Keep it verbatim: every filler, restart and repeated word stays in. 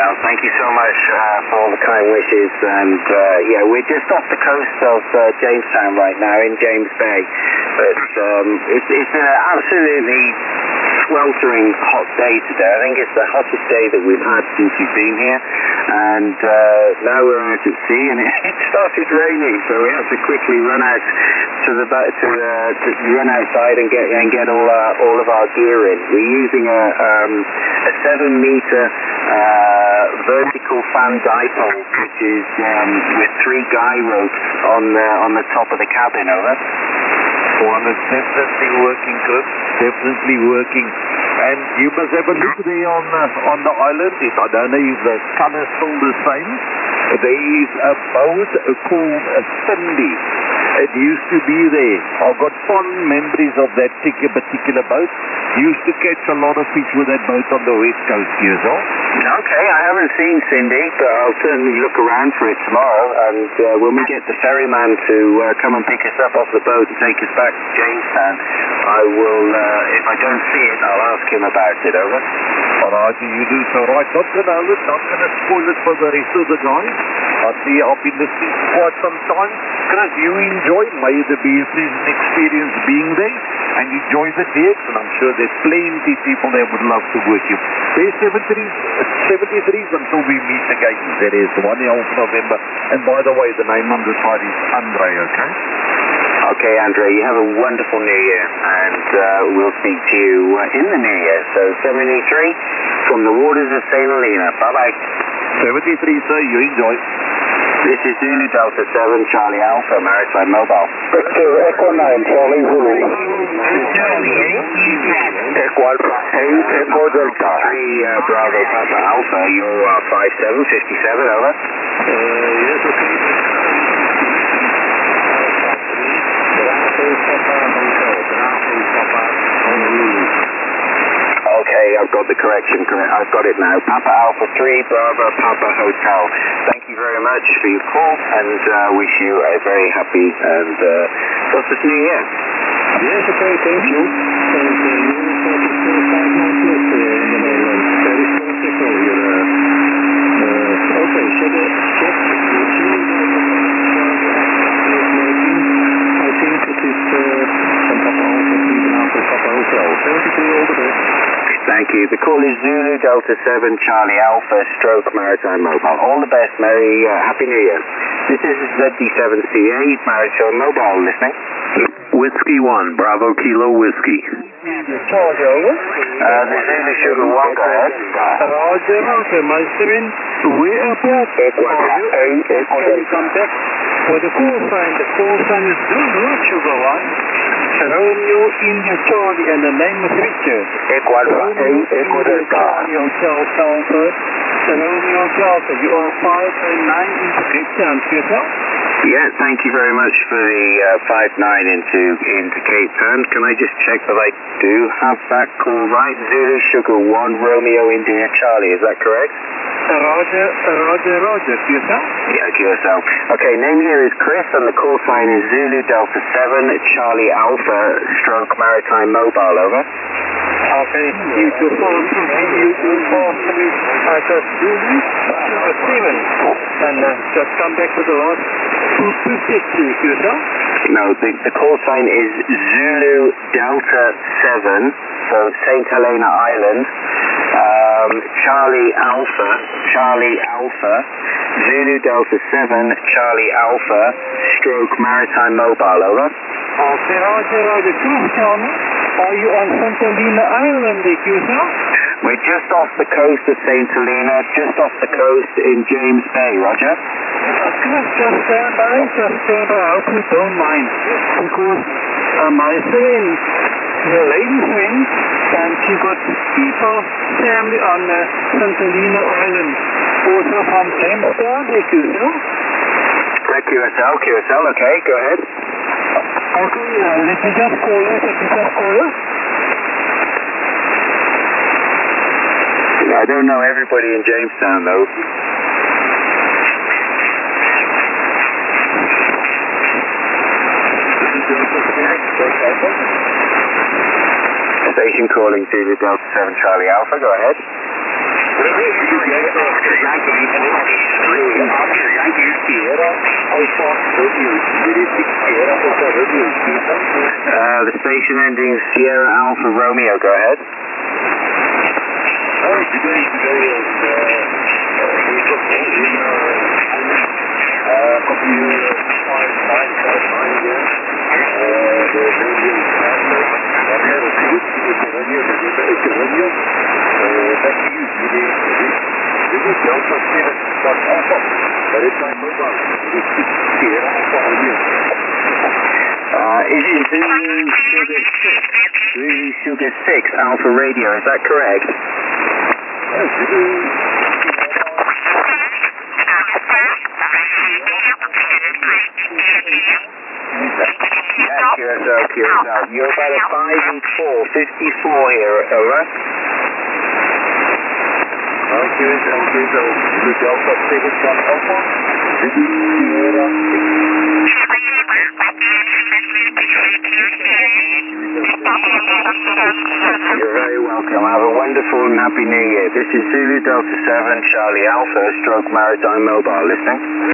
Well, thank you so much uh, for all the kind wishes, and uh, yeah, we're just off the coast of uh, Jamestown right now, in James Bay. But um, it's, it's an absolutely sweltering hot day today. I think it's the hottest day that we've had since we've been here, and uh, now we're out at sea, and it, it started raining, so we have to quickly run out to the to, uh, to run outside and get and get all uh, all of our gear in. We're using a um, a seven meter uh, vertical fan dipole, which is um, with three guy ropes on the on the top of the cabin. Over. One is definitely working, Chris. Definitely working. And you must have a look there on uh, on the island. If I don't know if the colour's still the same. There is a boat called a Cindy. It used to be there. I've got fond memories of that particular boat. Used to catch a lot of fish with that boat on the west coast, you know? Okay, I haven't seen Cindy, but I'll certainly look around for it tomorrow. And uh, when we get the ferryman to uh, come and pick us up off the boat and take us back to Jamestown, I will, uh, if I don't see it, I'll ask him about it, over. All right, you do so right. Not going to hold it, not going to spoil it for the rest of the guys. I see I've been listening for quite some time. Chris, you enjoy, may the be a pleasant experience being there, and enjoy the dates, and I'm sure there's plenty of people that would love to work you. There's seventy-threes until we meet again. That is the first of November. And by the way, the name on the side is Andre, okay? Okay, Andre, you have a wonderful New Year, and uh, we'll speak to you uh, in the New Year. So seventy-three from the waters of Saint Helena. Bye-bye. seventy-three, sir, you enjoy. This is Zulu Delta seven, Charlie Alpha, Maritime Mobile. Victor, Echo nine, Charlie Zulu. Echo Alpha eight, Echo Delta three, uh, Bravo Papa Alpha, you're uh, five seven fifty-seven, over. Uh, yes, okay. Okay, I've got the correction correct. I've got it now. Papa Alpha three, Bravo Papa Hotel. Thank you very much for your call, and uh, wish you a very happy and uh, prosperous New Year. Yes, okay, thank you. And uh, you will start to still five months left uh, in the Netherlands. Very strong signal here. Uh, uh, okay, so the check. I think it is uh, from Papa Alpha three, Bravo Papa Hotel. seventy-two over there. Thank you. The call is Zulu Delta seven, Charlie Alpha, Stroke Maritime Mobile. All the best, Merry, uh, Happy New Year. This is Z D seven C eight, Maritime Mobile, listening. Whiskey one, Bravo Kilo Whiskey. Charlie over. Uh, the Zulu Sugar one, go ahead. Roger, okay, my seven, way up here. Can you come back for the call sign? The call sign is Zulu Sugar one. Romeo, India, Charlie, and the name is Richard. Echo Alpha eight, Echo Delta. Charlie Hotel, Salford. Romeo Delta, you are five and nine into Cape Town, yourself? Yeah, thank you very much for the uh, five nine into, into Cape Town. Can I just check that I do have that call right? Zulu Sugar one, Romeo, India, Charlie, is that correct? Roger, Roger, Roger, Q S L? Yeah, Q S L. Okay, name here is Chris, and the call sign is Zulu Delta seven, Charlie Alpha, Stroke Maritime Mobile, over. Okay, you two four three, you two four three, I just Zulu, Sugar seven, and uh, just come back to the last two two fifty, Q S L? No, the, the call sign is Zulu Delta seven, so Saint Helena Island, um, Charlie Alpha, Charlie Alpha, Zulu Delta seven, Charlie Alpha, Stroke Maritime Mobile, over. Okay, Roger, Roger, please tell me, are you on Saint Helena Island, Q S L? We're just off the coast of Saint Helena, just off the coast in James Bay, Roger. Just, just stand by, just stand by, I hope you don't mind, because uh, my friend, the lady's friend, and she got people, family on uh, Saint Helena Island, also from Jamestown, Q S L? Q S L, Q S L, okay, go ahead. Okay, uh, let me just call her, let me just call her. I don't know everybody in Jamestown, though. Station calling Zulu Delta seven Charlie Alpha, go ahead. Uh, the station ending Sierra Alpha Romeo, go ahead. Uh, is it Zulu Sugar six? Zulu Sugar six Alpha Radio, is that correct? Yeah, Q S L, Q S L. You're about a five and four, fifty-four here, over. Q S L, Q S L, the Delta seven one Alpha. You're very welcome. Have a wonderful and happy New Year. This is Zulu Delta seven, Charlie Alpha, Stroke Maritime Mobile. Listening?